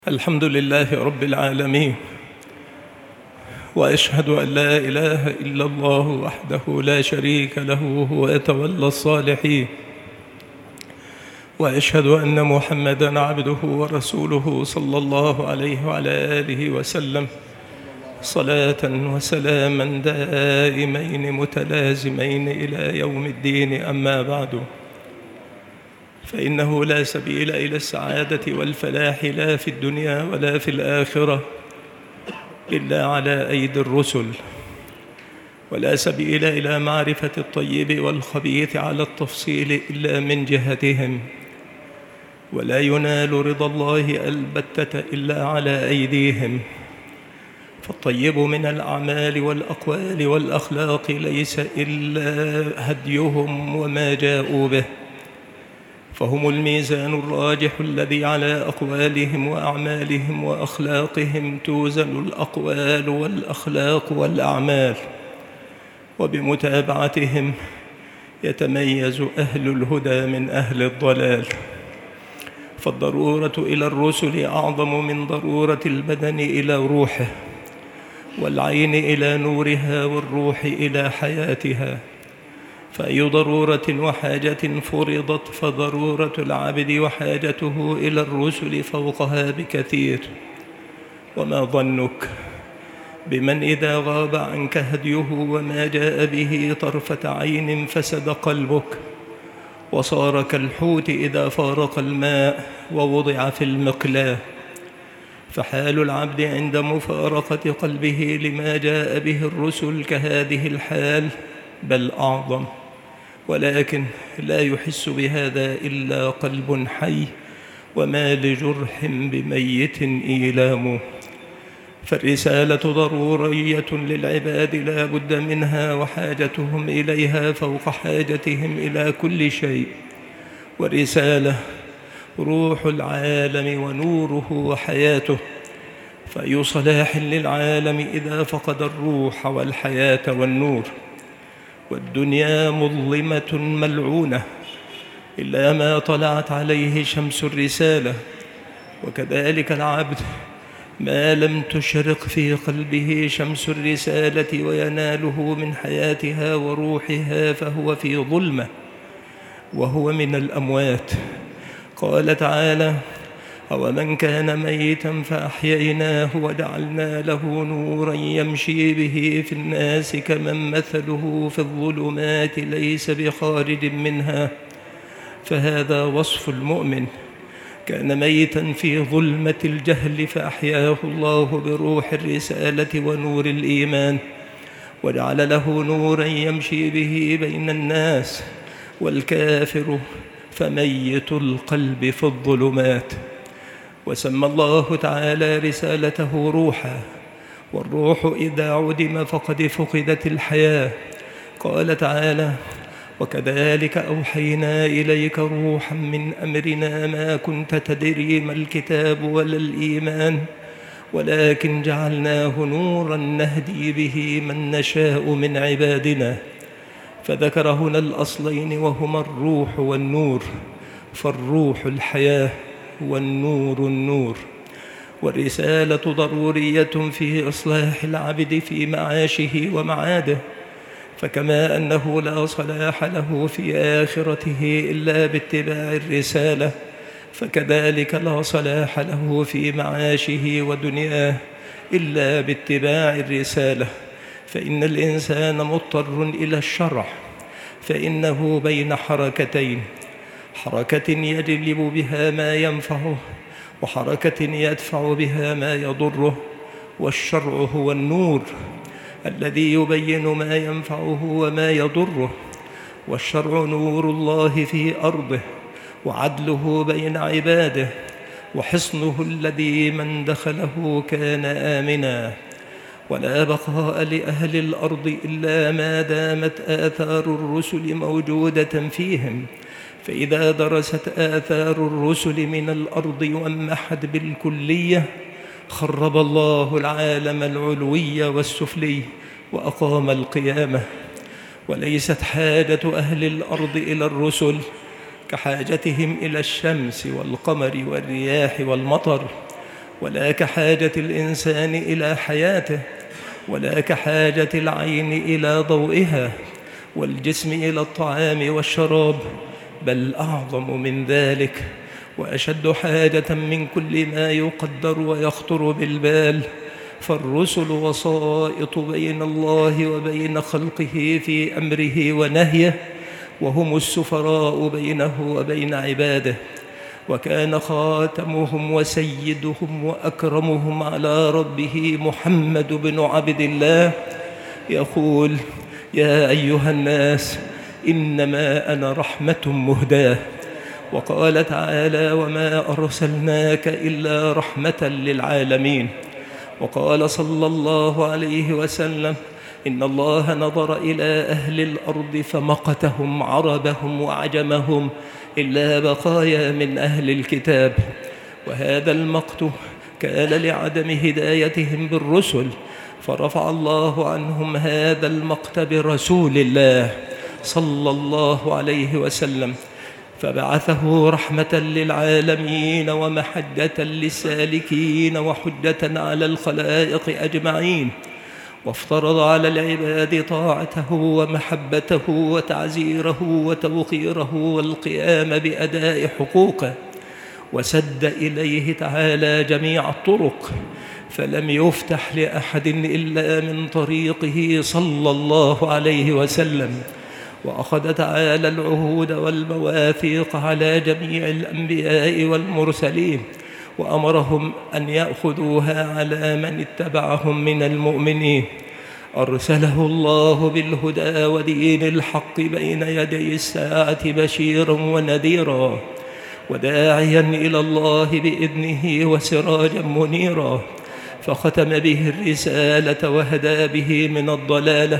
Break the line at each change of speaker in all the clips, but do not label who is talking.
الحمد لله رب العالمين، وأشهد أن لا إله إلا الله وحده لا شريك له هو يتولى الصالحين، وأشهد أن محمدًا عبده ورسوله صلى الله عليه وعلى آله وسلم صلاة وسلاما دائمين متلازمين إلى يوم الدين. أما بعد، فإنه لا سبيل إلى السعادة والفلاح لا في الدنيا ولا في الآخرة إلا على أيدي الرسل، ولا سبيل إلى معرفة الطيب والخبيث على التفصيل إلا من جهتهم، ولا ينال رضا الله البتة إلا على أيديهم. فالطيب من الأعمال والأقوال والأخلاق ليس إلا هديهم وما جاءوا به، فهم الميزان الراجح الذي على أقوالهم وأعمالهم وأخلاقهم توزن الأقوال والأخلاق والأعمال، وبمتابعتهم يتميز أهل الهدى من أهل الضلال. فالضرورة إلى الرسل أعظم من ضرورة البدن إلى روحه، والعين إلى نورها والروح إلى حياتها. فأي ضرورة وحاجة فرضت فضرورة العبد وحاجته إلى الرسل فوقها بكثير. وما ظنك بمن إذا غاب عنك هديه وما جاء به طرفة عين فسد قلبك، وصار كالحوت إذا فارق الماء ووضع في المقلاة. فحال العبد عند مفارقة قلبه لما جاء به الرسل كهذه الحال، بل أعظم، ولكن لا يحس بهذا إلا قلب حي، وما لجرح بميت إيلام. فالرسالة ضرورية للعباد لا بد منها، وحاجتهم إليها فوق حاجتهم إلى كل شيء. والرسالة روح العالم ونوره وحياته، فأي صلاح للعالم إذا فقد الروح والحياة والنور. والدنيا مظلمة ملعونة إلا ما طلعت عليه شمس الرسالة، وكذلك العبد ما لم تشرق في قلبه شمس الرسالة ويناله من حياتها وروحها فهو في ظلمة، وهو من الأموات. قال تعالى: أومن كان ميتا فأحييناه وجعلنا له نورا يمشي به في الناس كمن مثله في الظلمات ليس بخارج منها. فهذا وصف المؤمن، كان ميتا في ظلمة الجهل فأحياه الله بروح الرسالة ونور الإيمان، وجعل له نورا يمشي به بين الناس. والكافر فميت القلب في الظلمات. وسمى الله تعالى رسالته روحا، والروح إذا عدم فقد فقدت الحياة. قال تعالى: وكذلك أوحينا إليك روحا من أمرنا ما كنت تدري ما الكتاب ولا الإيمان ولكن جعلناه نورا نهدي به من نشاء من عبادنا. فذكر هنا الأصلين وهما الروح والنور، فالروح الحياة والنور النور. والرسالة ضرورية في إصلاح العبد في معاشه ومعاده، فكما أنه لا صلاح له في آخرته إلا باتباع الرسالة، فكذلك لا صلاح له في معاشه ودنياه إلا باتباع الرسالة. فإن الإنسان مضطر إلى الشرع، فإنه بين حركتين: حركة يجلب بها ما ينفعه، وحركة يدفع بها ما يضره. والشرع هو النور الذي يبين ما ينفعه وما يضره. والشرع نور الله في أرضه، وعدله بين عباده، وحصنه الذي من دخله كان آمنا. ولا بقاء لأهل الأرض إلا ما دامت آثار الرسل موجودة فيهم. فإذا درست آثار الرسل من الأرض وانمحت بالكلية، خرب الله العالم العلوي والسفلي وأقام القيامة. وليست حاجة أهل الأرض إلى الرسل كحاجتهم إلى الشمس والقمر والرياح والمطر، ولا كحاجة الإنسان إلى حياته، ولا كحاجة العين إلى ضوئها، والجسم إلى الطعام والشراب، بل أعظم من ذلك وأشد حاجة من كل ما يقدر ويخطر بالبال. فالرسل وسائط بين الله وبين خلقه في أمره ونهيه، وهم السفراء بينه وبين عباده. وكان خاتمهم وسيدهم وأكرمهم على ربه محمد بن عبد الله يقول: يا أيها الناس إنما أنا رحمة مهداة. وقال تعالى: وما أرسلناك إلا رحمة للعالمين. وقال صلى الله عليه وسلم: إن الله نظر إلى أهل الأرض فمقتهم عربهم وعجمهم إلا بقايا من أهل الكتاب. وهذا المقت كان لعدم هدايتهم بالرسل، فرفع الله عنهم هذا المقت برسول الله صلى الله عليه وسلم، فبعثه رحمة للعالمين ومحجة للسالكين وحجة على الخلائق أجمعين. وافترض على العباد طاعته ومحبته وتعزيره وتوقيره والقيام بأداء حقوقه، وسد إليه تعالى جميع الطرق، فلم يفتح لأحد إلا من طريقه صلى الله عليه وسلم. وأخذ تعالى العهود والمواثيق على جميع الأنبياء والمرسلين، وأمرهم أن يأخذوها على من اتبعهم من المؤمنين. أرسله الله بالهدى ودين الحق بين يدي الساعة بشيرا ونذيرا، وداعيا إلى الله بإذنه وسراجا منيرا، فختم به الرسالة وهدى به من الضلالة،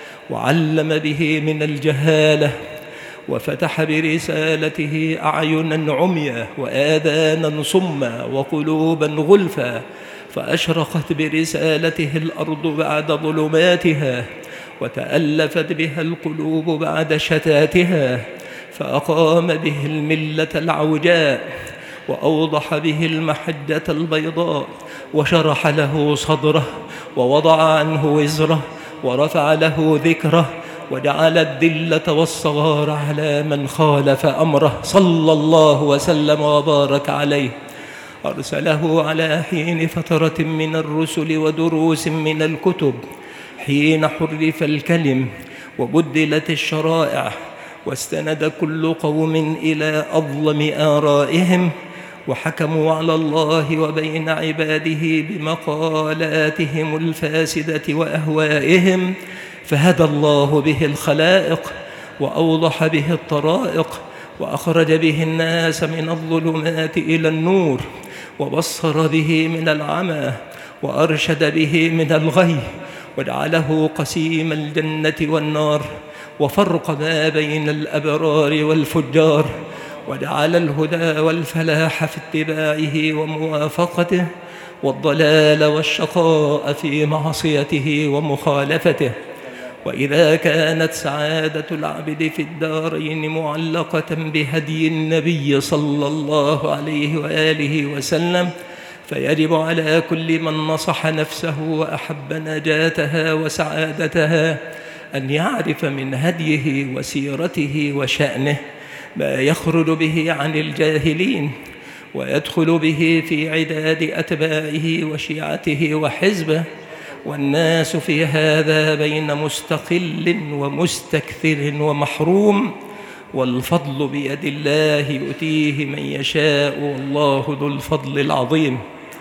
وعلم به من الجهالة، وفتح برسالته أعينا عميا وآذانا صما وقلوبا غلفا، فأشرقت برسالته الأرض بعد ظلماتها، وتألفت بها القلوب بعد شتاتها، فأقام به الملة العوجاء، وأوضح به المحجة البيضاء، وشرح له صدره، ووضع عنه وزره، ورفع له ذكره، وجعل الذلة والصغار على من خالف أمره صلى الله وسلم وبارك عليه. أرسله على حين فترة من الرسل ودروس من الكتب، حين حرف الكلم وبدلت الشرائع، واستند كل قوم إلى أظلم آرائهم، وحكموا على الله وبين عباده بمقالاتهم الفاسدة وأهوائهم، فهدى الله به الخلائق، وأوضح به الطرائق، وأخرج به الناس من الظلمات إلى النور، وبصر به من العمى، وأرشد به من الغي، وجعله قسيم الجنة والنار، وفرق ما بين الأبرار والفجار، وجعل الهدى والفلاح في اتباعه وموافقته، والضلال والشقاء في معصيته ومخالفته. وإذا كانت سعادة العبد في الدارين معلقة بهدي النبي صلى الله عليه وآله وسلم، فيجب على كل من نصح نفسه وأحب نجاتها وسعادتها أن يعرف من هديه وسيرته وشأنه ما يخرج به عن الجاهلين، ويدخل به في عداد أتباعه وشيعته وحزبه. والناس في هذا بين مستقل ومستكثر ومحروم، والفضل بيد الله يؤتيه من يشاء، والله ذو الفضل العظيم.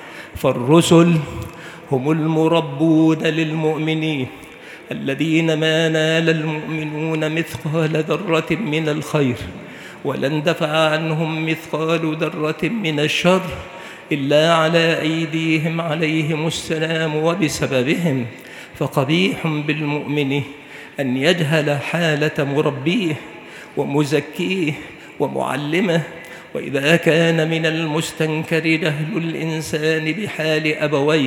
فالرسل هم المربون للمؤمنين الذين ما نال المؤمنون مثقال ذرة من الخير، ولن دفع عنهم مثقال ذرة من الشر إلا على أيديهم عليهم السلام وبسببهم. فقبيح بالمؤمن أن يجهل حالة مربيه ومزكيه ومعلمه، وإذا كان من المستنكر جهل الإنسان بحال أبويه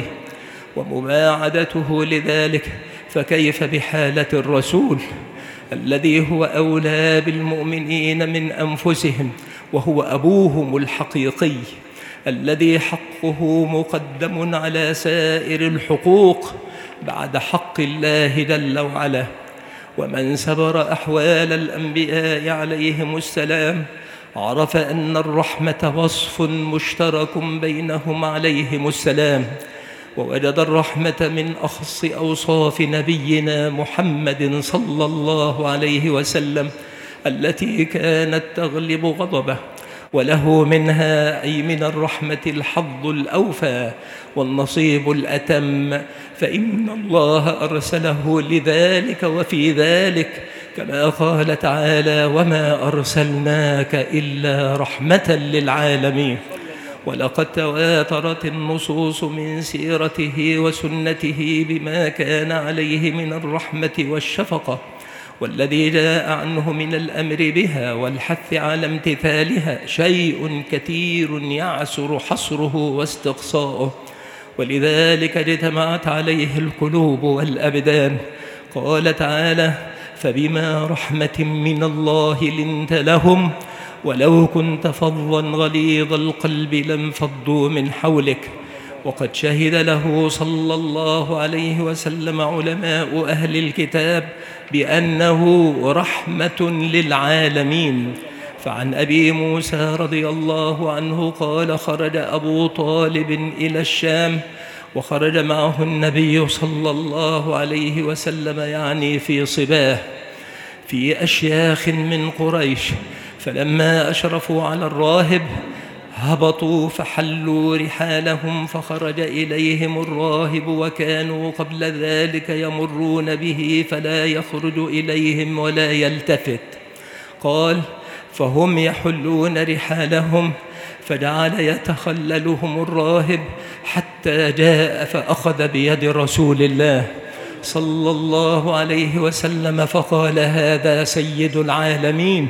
ومباعدته لذلك، فكيف بحالة الرسول الذي هو أولى بالمؤمنين من أنفسهم، وهو أبوهم الحقيقي، الذي حقه مقدم على سائر الحقوق بعد حق الله جل وعلا. ومن سبر أحوال الأنبياء عليهم السلام عرف أن الرحمة وصف مشترك بينهم عليهم السلام، ووجد الرحمة من أخص أوصاف نبينا محمد صلى الله عليه وسلم التي كانت تغلب غضبه، وله منها أي من الرحمة الحظ الأوفى والنصيب الأتم، فإن الله أرسله لذلك وفي ذلك، كما قال تعالى: وما أرسلناك إلا رحمة للعالمين. ولقد تواترت النصوص من سيرته وسنته بما كان عليه من الرحمة والشفقة، والذي جاء عنه من الأمر بها والحث على امتثالها شيء كثير يعسر حصره واستقصاؤه، ولذلك اجتمعت عليه القلوب والأبدان. قال تعالى: فبما رحمة من الله لنت لهم ولو كنت فظا غليظ القلب لانفضوا من حولك. وقد شهد له صلى الله عليه وسلم علماء أهل الكتاب بأنه رحمة للعالمين. فعن أبي موسى رضي الله عنه قال: خرج أبو طالب إلى الشام وخرج معه النبي صلى الله عليه وسلم، يعني في صباه، في أشياخ من قريش، فلما أشرفوا على الراهب هبطوا فحلوا رحالهم، فخرج إليهم الراهب وكانوا قبل ذلك يمرون به فلا يخرج إليهم ولا يلتفت. قال: فهم يحلون رحالهم فجعل يتخللهم الراهب حتى جاء فأخذ بيد رسول الله صلى الله عليه وسلم فقال: هذا سيد العالمين،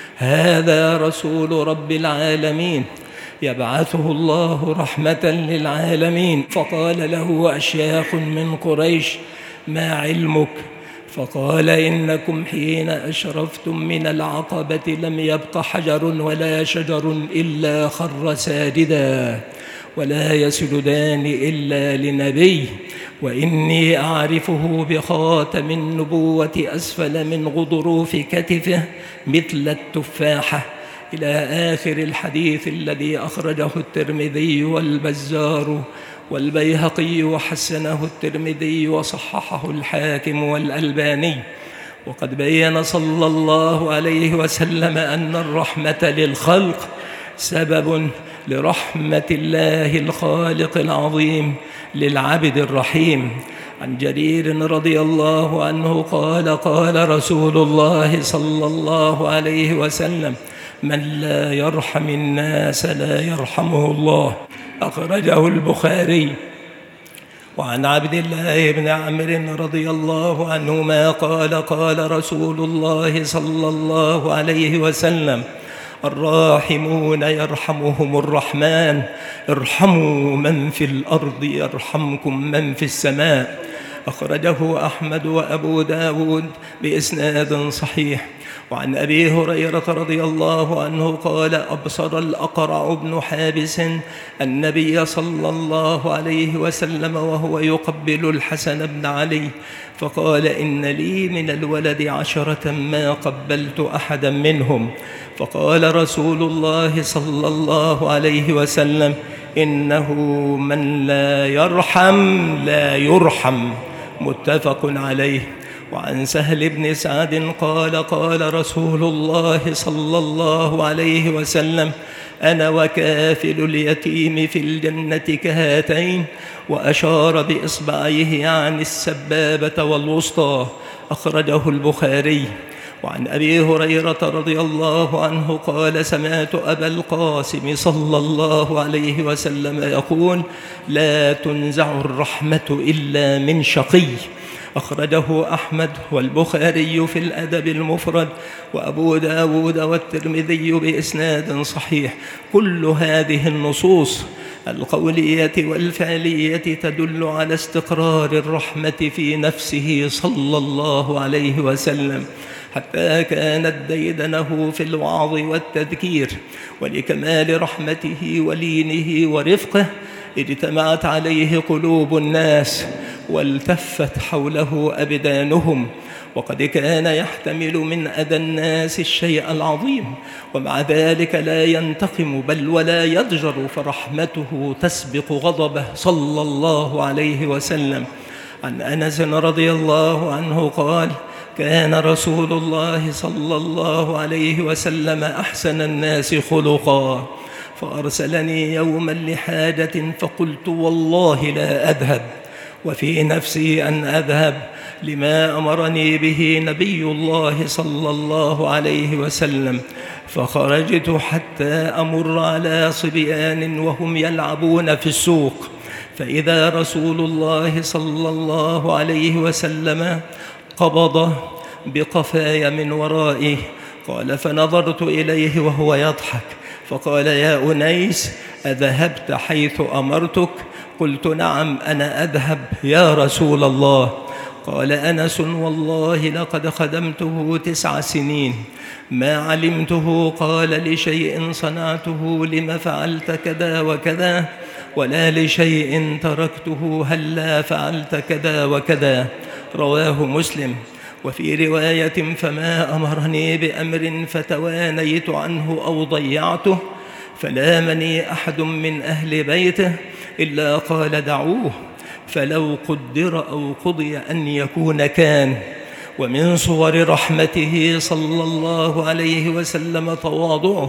هذا رسول رب العالمين، يبعثه الله رحمة للعالمين. فقال له أشياخ من قريش: ما علمك؟ فقال: إنكم حين أشرفتم من العقبة لم يبق حجر ولا شجر إلا خر ساجدا، ولا يسجدان إلا لنبي، وإني أعرفه بخاتم النبوة أسفل من غضروف كتفه مثل التفاحة، إلى آخر الحديث الذي أخرجه الترمذي والبزار والبيهقي وحسنه الترمذي وصححه الحاكم والألباني. وقد بين صلى الله عليه وسلم أن الرحمة للخلق سبب لرحمة الله الخالق العظيم للعبد الرحيم. عن جرير رضي الله عنه قال: قال رسول الله صلى الله عليه وسلم: من لا يرحم الناس لا يرحمه الله. أخرجه البخاري. وعن عبد الله بن عمرو رضي الله عنهما قال: قال رسول الله صلى الله عليه وسلم: الراحمون يرحمهم الرحمن، ارحموا من في الأرض يرحمكم من في السماء. أخرجه أحمد وأبو داود بإسناد صحيح. وعن أبي هريرة رضي الله عنه قال: أبصر الأقرع بن حابس النبي صلى الله عليه وسلم وهو يقبل الحسن بن علي، فقال: إن لي من الولد 10 ما قبلت أحدا منهم. فقال رسول الله صلى الله عليه وسلم: إنه من لا يرحم لا يرحم. متفق عليه. وعن سهل بن سعد قال: قال رسول الله صلى الله عليه وسلم: أنا وكافل اليتيم في الجنة كهاتين، وأشار بإصبعيه عن السبابة والوسطى. أخرجه البخاري. وعن أبي هريرة رضي الله عنه قال: سمعت أبا القاسم صلى الله عليه وسلم يقول: لا تنزع الرحمة إلا من شقي. أخرجه أحمد والبخاري في الأدب المفرد، وأبو داود والترمذي بإسناد صحيح. كل هذه النصوص القولية والفعلية تدل على استقرار الرحمة في نفسه صلى الله عليه وسلم، حتى كانت ديدنه في الوعظ والتذكير، ولكمال رحمته ولينه ورفقه اجتمعت عليه قلوب الناس والتفت حوله أبدانهم، وقد كان يحتمل من أذى الناس الشيء العظيم، ومع ذلك لا ينتقم بل ولا يضجر، فرحمته تسبق غضبه صلى الله عليه وسلم. عن أنس رضي الله عنه قال: كان رسول الله صلى الله عليه وسلم أحسن الناس خلقا، فأرسلني يوما لحاجة فقلت والله لا أذهب، وفي نفسي أن أذهب لما أمرني به نبي الله صلى الله عليه وسلم، فخرجت حتى أمر على صبيان وهم يلعبون في السوق، فإذا رسول الله صلى الله عليه وسلم قبض بقفاي من ورائي. قال: فنظرت إليه وهو يضحك، فقال: يا أنيس، أذهبت حيث أمرتك؟ قلت: نعم، أنا أذهب يا رسول الله. قال أنس: والله لقد خدمته 9 سنين ما علمته قال لشيء صنعته لم فعلت كذا وكذا، ولا لشيء تركته هلا فعلت كذا وكذا. رواه مسلم. وفي رواية: فما أمرني بأمر فتوانيت عنه أو ضيعته فلامني أحد من أهل بيته إلا قال: دعوه، فلو قدر أو قضي أن يكون كان. ومن صور رحمته صلى الله عليه وسلم تواضعه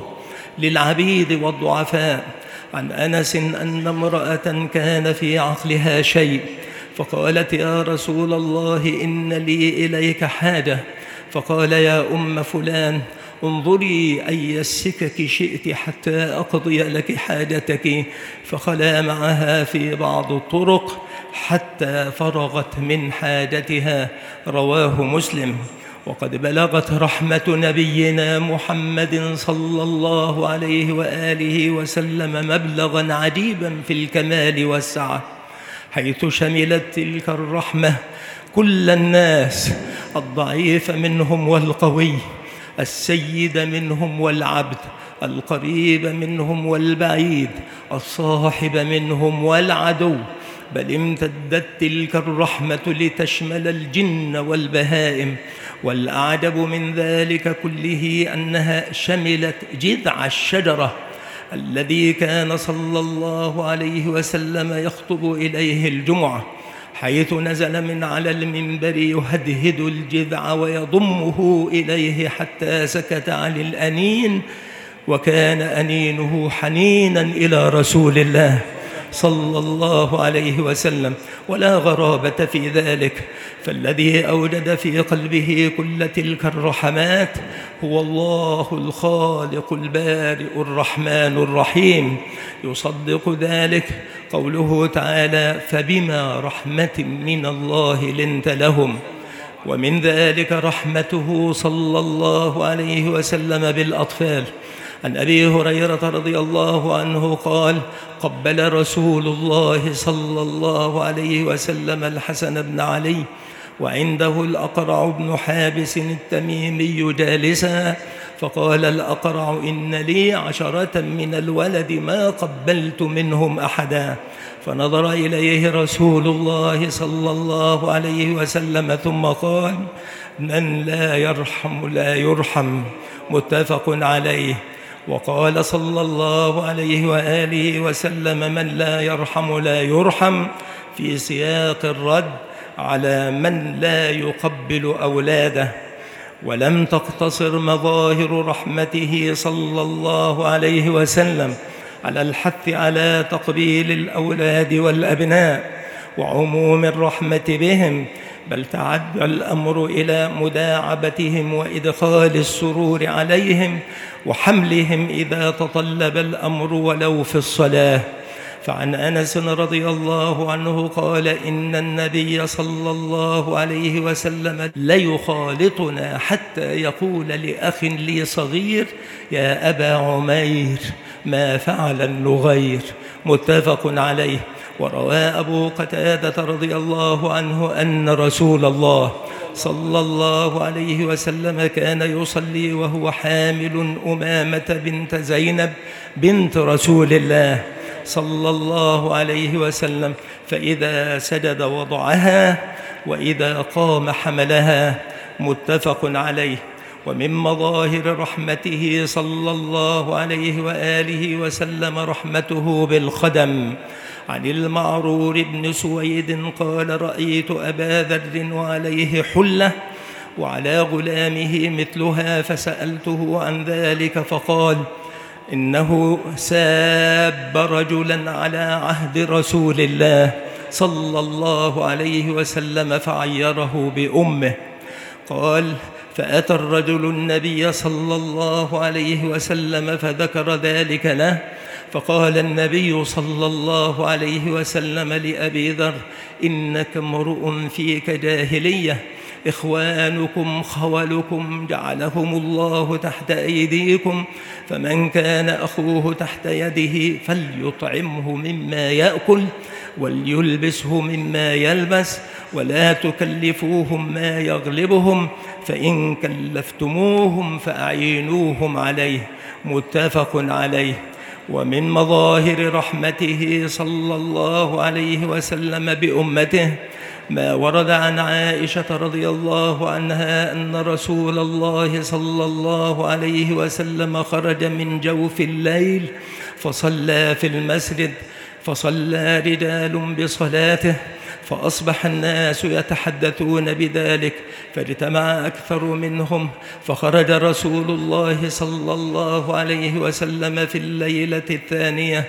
للعبيد والضعفاء. عن أنس أن امرأة كان في عقلها شيء، فقالت: يا رسول الله، إن لي إليك حاجة. فقال: يا أم فلان، انظري أي السكك شئت حتى أقضي لك حاجتك. فخلا معها في بعض الطرق حتى فرغت من حاجتها. رواه مسلم. وقد بلغت رحمة نبينا محمد صلى الله عليه وآله وسلم مبلغا عجيبا في الكمال والسعة، حيث شملت تلك الرحمة كل الناس، الضعيف منهم والقوي، السيد منهم والعبد، القريب منهم والبعيد، الصاحب منهم والعدو، بل امتدت تلك الرحمة لتشمل الجن والبهائم. والأعجب من ذلك كله أنها شملت جذع الشجرة الذي كان صلى الله عليه وسلم يخطب إليه الجمعة، حيث نزل من على المنبر يهدهد الجذع ويضمه إليه حتى سكت عن الأنين، وكان أنينه حنينا إلى رسول الله صلى الله عليه وسلم. ولا غرابة في ذلك، فالذي أوجد في قلبه كل تلك الرحمات هو الله الخالق البارئ الرحمن الرحيم. يصدق ذلك قوله تعالى: فبما رحمة من الله لنت لهم. ومن ذلك رحمته صلى الله عليه وسلم بالأطفال. عن أبي هريرة رضي الله عنه قال: قبل رسول الله صلى الله عليه وسلم الحسن بن علي وعنده الأقرع بن حابس التميمي جالسا، فقال الأقرع: إن لي 10 من الولد ما قبلت منهم أحدا. فنظر إليه رسول الله صلى الله عليه وسلم ثم قال: من لا يرحم لا يرحم. متفق عليه. وقال صلى الله عليه وآله وسلم: من لا يرحم لا يرحم، في سياق الرد على من لا يقبل أولاده. ولم تقتصر مظاهر رحمته صلى الله عليه وسلم على الحث على تقبيل الأولاد والأبناء وعموم الرحمة بهم، بل تعدى الأمر إلى مداعبتهم وإدخال السرور عليهم وحملهم إذا تطلب الأمر ولو في الصلاة. فعن أنس رضي الله عنه قال: إن النبي صلى الله عليه وسلم ليخالطنا حتى يقول لأخ لي صغير: يا أبا عمير، ما فعل النغير. متفق عليه. وروى أبو قتادة رضي الله عنه أن رسول الله صلى الله عليه وسلم كان يصلي وهو حامل أمامة بنت زينب بنت رسول الله صلى الله عليه وسلم، فإذا سجد وضعها وإذا قام حملها، متفق عليه. ومن مظاهر رحمته صلى الله عليه وآله وسلم رحمته بالخدم. عن المعرور بن سويد قال: رأيت أبا ذر وعليه حلة وعلى غلامه مثلها، فسألته عن ذلك فقال: إنه ساب رجلا على عهد رسول الله صلى الله عليه وسلم فعيره بأمه. قال: فأتى الرجل النبي صلى الله عليه وسلم فذكر ذلك له، فقال النبي صلى الله عليه وسلم لأبي ذر: إنك امرؤ فيك جاهلية، إخوانكم خولكم جعلهم الله تحت أيديكم، فمن كان أخوه تحت يده فليطعمه مما يأكل وليلبسه مما يلبس، ولا تكلفوهم ما يغلبهم، فإن كلفتموهم فأعينوهم عليه، متفق عليه. ومن مظاهر رحمته صلى الله عليه وسلم بأمته ما ورد عن عائشة رضي الله عنها أن رسول الله صلى الله عليه وسلم خرج من جوف الليل فصلى في المسجد، فصلى رجال بصلاته، فأصبح الناس يتحدثون بذلك، فاجتمع أكثر منهم، فخرج رسول الله صلى الله عليه وسلم في الليلة الثانية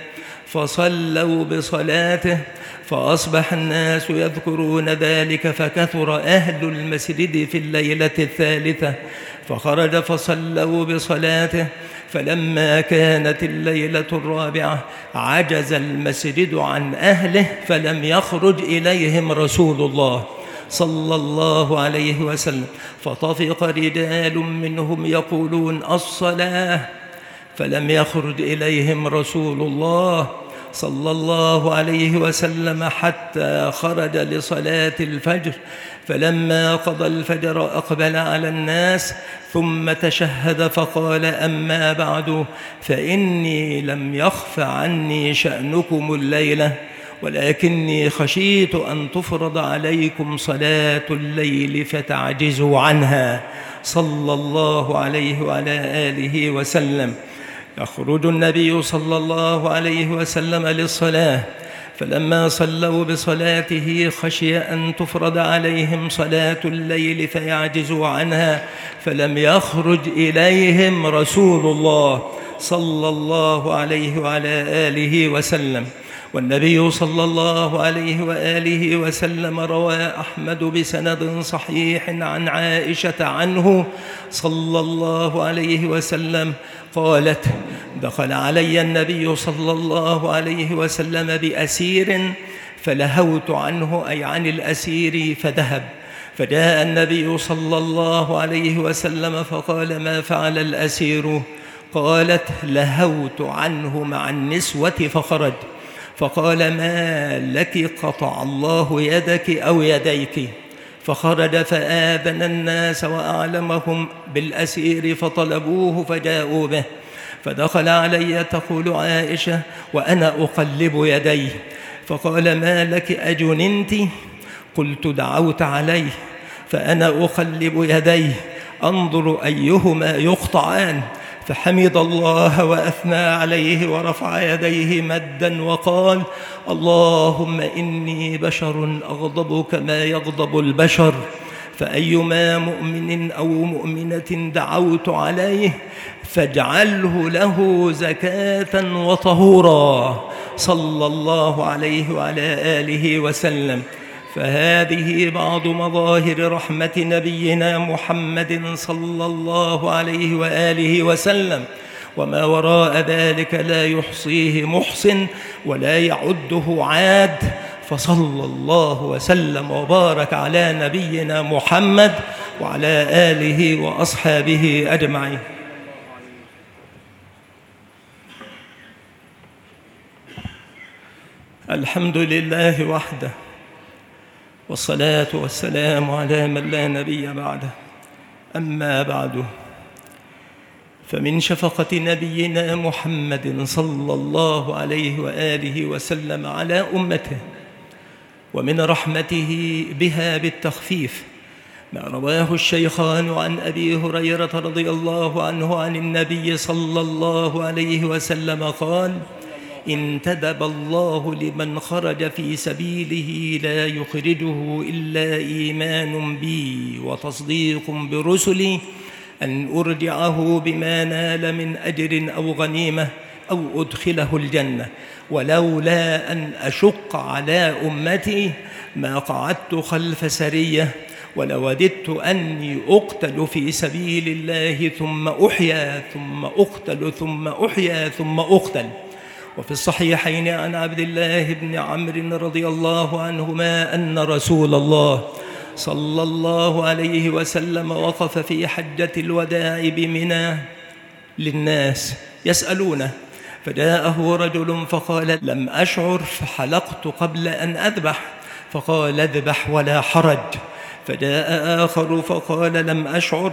فصلوا بصلاته، فأصبح الناس يذكرون ذلك، فكثر أهل المسجد في الليلة الثالثة، فخرج فصلوا بصلاته، فلما كانت الليلة الرابعة عجز المسجد عن أهله، فلم يخرج إليهم رسول الله صلى الله عليه وسلم، فطفق رجال منهم يقولون: الصلاة، فلم يخرج إليهم رسول الله صلى الله عليه وسلم حتى خرج لصلاة الفجر، فلما قضى الفجر أقبل على الناس ثم تشهد فقال: أما بعد، فإني لم يخف عني شأنكم الليلة، ولكني خشيت أن تفرض عليكم صلاة الليل فتعجزوا عنها، صلى الله عليه وعلى آله وسلم. يخرج النبي صلى الله عليه وسلم للصلاة، فلما صلوا بصلاته خشي أن تفرض عليهم صلاة الليل فيعجزوا عنها، فلم يخرج إليهم رسول الله صلى الله عليه وعلى آله وسلم. والنبي صلى الله عليه وآله وسلم روى أحمد بسند صحيح عن عائشة عنه صلى الله عليه وسلم قالت: دخل علي النبي صلى الله عليه وسلم بأسير فلهوت عنه، أي عن الأسير، فذهب، فجاء النبي صلى الله عليه وسلم فقال: ما فعل الأسير؟ قالت: لهوت عنه مع النسوة فخرج. فقال: ما لك؟ قطع الله يدك أو يديك. فخرج فآذن الناس وأعلمهم بالأسير، فطلبوه فجاءوا به، فدخل علي تقول عائشة وأنا أقلب يدي، فقال: ما لك؟ أجننت؟ قلت: دعوت عليه، فأنا أقلب يدي أنظر أيهما يقطعان، فحمد الله وأثنى عليه ورفع يديه مدا وقال: اللهم إني بشر أغضب كما يغضب البشر، فأيما مؤمن أو مؤمنة دعوت عليه فاجعله له زكاة وطهورا، صلى الله عليه وعلى آله وسلم. فهذه بعض مظاهر رحمة نبينا محمد صلى الله عليه وآله وسلم، وما وراء ذلك لا يحصيه محسن ولا يعده عاد، فصلى الله وسلم وبارك على نبينا محمد وعلى آله وأصحابه أجمعين. الحمد لله وحده، والصلاة والسلام على من لا نبي بعده. أما بعد، فمن شفقة نبينا محمد صلى الله عليه وآله وسلم على أمته ومن رحمته بها بالتخفيف ما رواه الشيخان عن أبي هريرة رضي الله عنه عن النبي صلى الله عليه وسلم قال: انتدب الله لمن خرج في سبيله لا يخرجه إلا إيمان بي وتصديق برسلي أن أرجعه بما نال من أجر أو غنيمة أو أدخله الجنة، ولولا أن أشق على أمتي ما قعدت خلف سرية، ولوددت أني أقتل في سبيل الله ثم أحيا ثم أقتل ثم أحيا ثم أقتل. وفي الصحيحين عن عبد الله بن عمرو رضي الله عنهما أن رسول الله صلى الله عليه وسلم وقف في حجة الوداع بمنى للناس يسألونه، فجاءه رجل فقال: لم أشعر فحلقت قبل أن أذبح، فقال: اذبح ولا حرج. فجاء آخر فقال: لم أشعر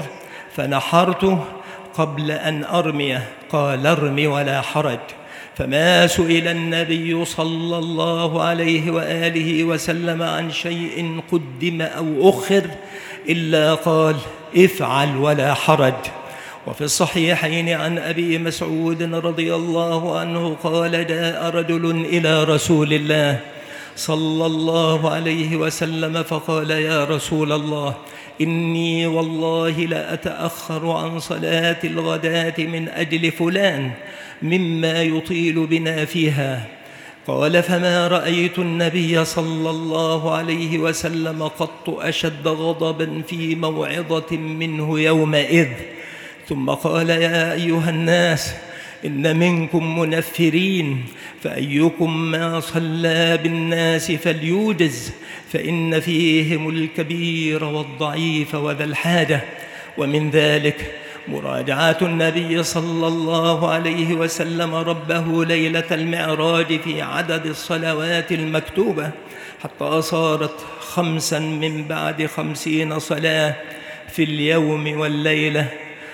فنحرت قبل أن أرمي، قال: ارم ولا حرج. فما سئل النبي صلى الله عليه وآله وسلم عن شيء قدم أو أخر إلا قال: افعل ولا حرج. وفي الصحيحين عن أبي مسعود رضي الله عنه قال: جاء رجل إلى رسول الله صلى الله عليه وسلم فقال: يا رسول الله، إني والله لأتأخر عن صلاة الغداة من أجل فلان مما يطيل بنا فيها. قال: فما رأيت النبي صلى الله عليه وسلم قط أشد غضبا في موعظة منه يومئذ. ثم قال: يا أيها الناس، إن منكم منفرين، فأيكم ما صلى بالناس فليوجز، فإن فيهم الكبير والضعيف وذا الحاجة. ومن ذلك مراجعة النبي صلى الله عليه وسلم ربه ليلة المعراج في عدد الصلوات المكتوبة حتى صارت 5 من بعد 50 صلاة في اليوم والليلة،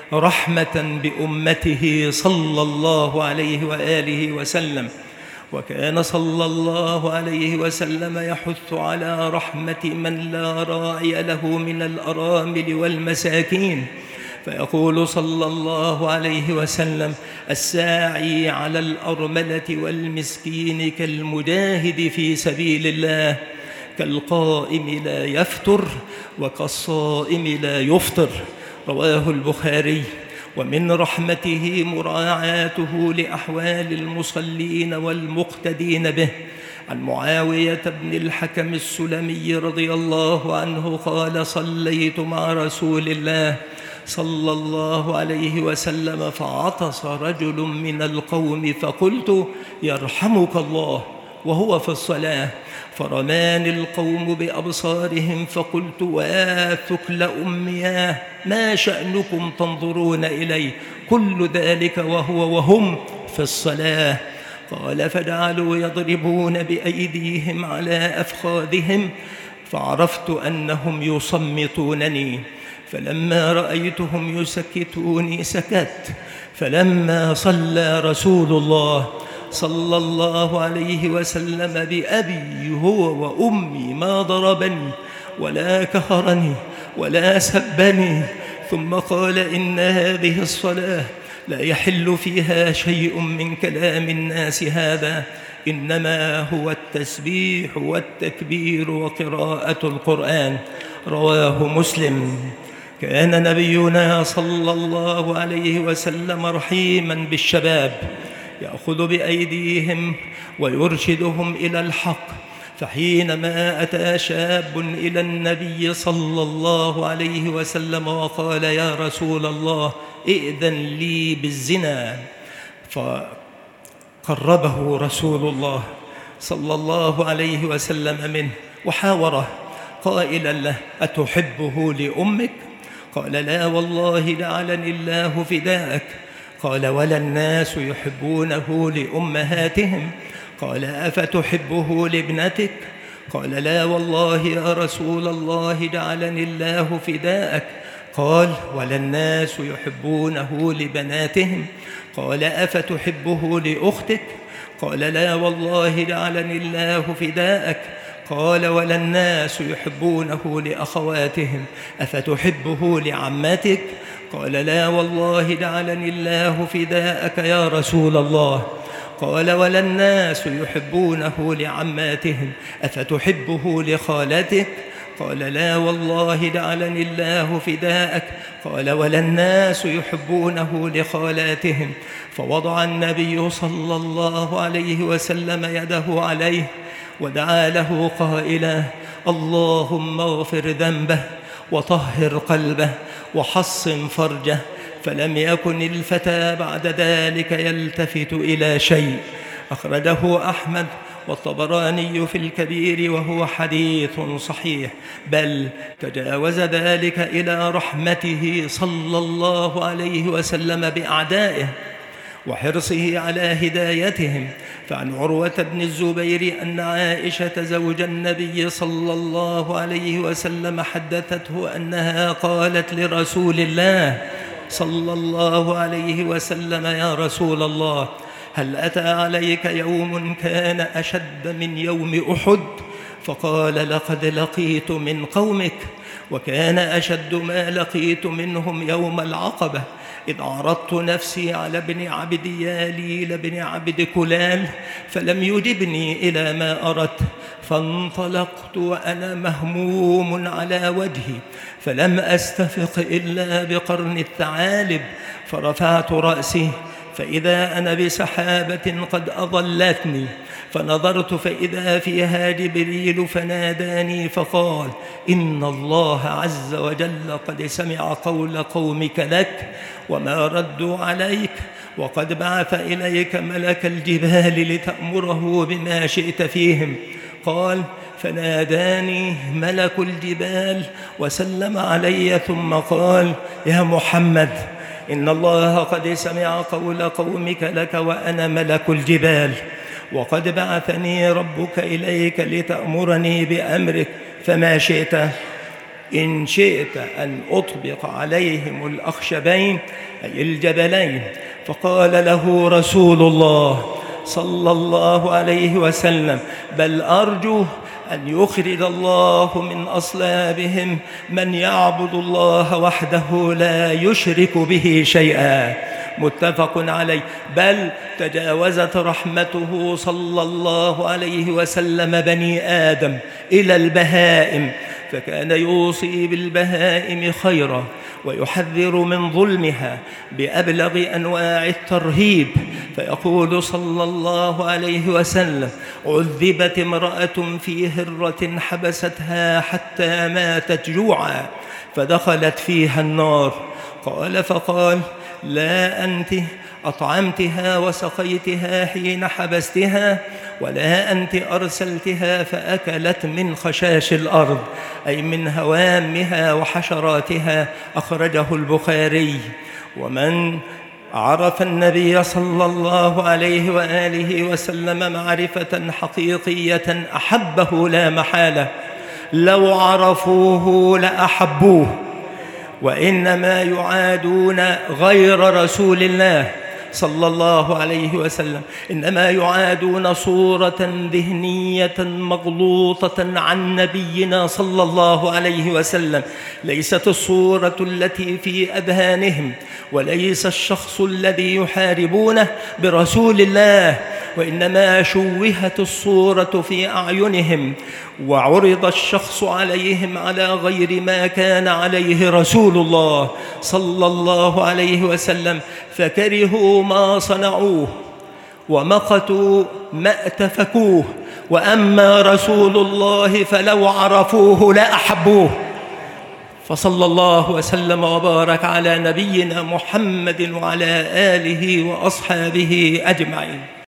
رحمة بأمته صلى الله عليه وآله وسلم. وكان صلى الله عليه وسلم يحث على رحمة من لا راعي له من الأرامل والمساكين، فيقول صلى الله عليه وسلم: الساعي على الأرملة والمسكين كالمجاهد في سبيل الله، كالقائم لا يفتر وكالصائم لا يفطر. رواه البخاري. ومن رحمته مراعاته لأحوال المصلين والمقتدين به. عن معاوية بن الحكم السلمي رضي الله عنه قال: صليت مع رسول الله صلى الله عليه وسلم فعطس رجل من القوم فقلت: يرحمك الله، وهو في الصلاة، فرماني القوم بأبصارهم فقلت: وثكل أمياه، ما شأنكم تنظرون إلي؟ كل ذلك وهم في الصلاة. قال: فجعلوا يضربون بأيديهم على أفخاذهم، فعرفت أنهم يصمتونني، فلما رأيتهم يسكتوني سكت. فلما صلى رسول الله صلى الله عليه وسلم بأبي هو وأمي ما ضربني ولا كهرني ولا سبني، ثم قال: إن هذه الصلاة لا يحل فيها شيء من كلام الناس هذا، إنما هو التسبيح والتكبير وقراءة القرآن. رواه مسلم. كان نبينا صلى الله عليه وسلم رحيما بالشباب، يأخذ بأيديهم ويرشدهم إلى الحق. فحينما أتى شاب إلى النبي صلى الله عليه وسلم وقال: يا رسول الله، ائذن لي بالزنا، فقربه رسول الله صلى الله عليه وسلم منه وحاوره قائلا له: أتحبه لأمك؟ قال: لا والله جعلني الله فداءك. قال: ولا الناس يحبونه لأمهاتهم؟ قال: أفتحبه لابنتك؟ قال: لا والله يا رسول الله، جعلني الله فداءك. قال: ولا الناس يحبونه لبناتهم؟ قال: أفتحبه لأختك؟ قال: لا والله، جعلني الله فداءك. قال: ولا الناس يحبونه لأخواتهم؟ أفتحبه لعماتك؟ قال: لا والله، جعلني الله فداءك يا رسول الله. قال: ولا الناس يحبونه لعماتهم؟ أفتحبه لخالتك؟ قال: لا والله، جعلني الله فداءك. قال: ولا الناس يحبونه لخالاتهم؟ فوضع النبي صلى الله عليه وسلم يده عليه ودعا له قائلا: اللهم اغفر ذنبه وطهر قلبه وحصن فرجه. فلم يكن الفتى بعد ذلك يلتفت إلى شيء. أخرجه أحمد والطبراني في الكبير وهو حديث صحيح، بل تجاوز ذلك إلى رحمته صلى الله عليه وسلم بأعدائه وحرصه على هدايتهم. فعن عروة بن الزبير أن عائشة زوج النبي صلى الله عليه وسلم حدثته أنها قالت لرسول الله صلى الله عليه وسلم: يا رسول الله، هل أتى عليك يوم كان أشد من يوم أحد؟ فقال: لقد لقيت من قومك، وكان أشد ما لقيت منهم يوم العقبة، إذ عرضت نفسي على ابن عبد ياليل بن عبد كلال فلم يجبني إلى ما أردت، فانطلقت وأنا مهموم على وجهي، فلم أستفق إلا بقرن الثعالب، فرفعت رأسي فإذا أنا بسحابة قد أضلتني، فنظرت فإذا فيها جبريل فناداني فقال: إن الله عز وجل قد سمع قول قومك لك وما ردوا عليك، وقد بعث إليك ملك الجبال لتأمره بما شئت فيهم. قال: فناداني ملك الجبال وسلم علي ثم قال: يا محمد، إن الله قد سمع قول قومك لك وأنا ملك الجبال، وقد بعثني ربك إليك لتأمرني بأمرك، فما شئت؟ إن شئت أن أطبق عليهم الأخشبين أي الجبلين. فقال له رسول الله صلى الله عليه وسلم: بل أرجو أن يخرج الله من أصلابهم من يعبد الله وحده لا يشرك به شيئا. متفق عليه. بل تجاوزت رحمته صلى الله عليه وسلم بني آدم إلى البهائم، فكان يوصي بالبهائم خيرا ويحذر من ظلمها بأبلغ أنواع الترهيب، فيقول صلى الله عليه وسلم: عذبت امرأة في هرة حبستها حتى ماتت جوعا فدخلت فيها النار. فقال: لا أنت أطعمتها وسقيتها حين حبستها، ولا أنت أرسلتها فأكلت من خشاش الأرض، أي من هوامها وحشراتها. أخرجه البخاري. ومن عرف النبي صلى الله عليه وآله وسلم معرفة حقيقية أحبه لا محالة، لو عرفوه لأحبوه، وإنما يعادون غير رسول الله صلى الله عليه وسلم، إنما يعادون صورة ذهنية مغلوطة عن نبينا صلى الله عليه وسلم، ليست الصورة التي في أذهانهم، وليس الشخص الذي يحاربونه برسول الله، وإنما شوهت الصورة في أعينهم، وعرض الشخص عليهم على غير ما كان عليه رسول الله صلى الله عليه وسلم، فكرهوا ما صنعوه ومقتوا ما اتفكوه. وأما رسول الله فلو عرفوه لأحبوه. فصلى الله وسلم وبارك على نبينا محمد وعلى آله وأصحابه أجمعين.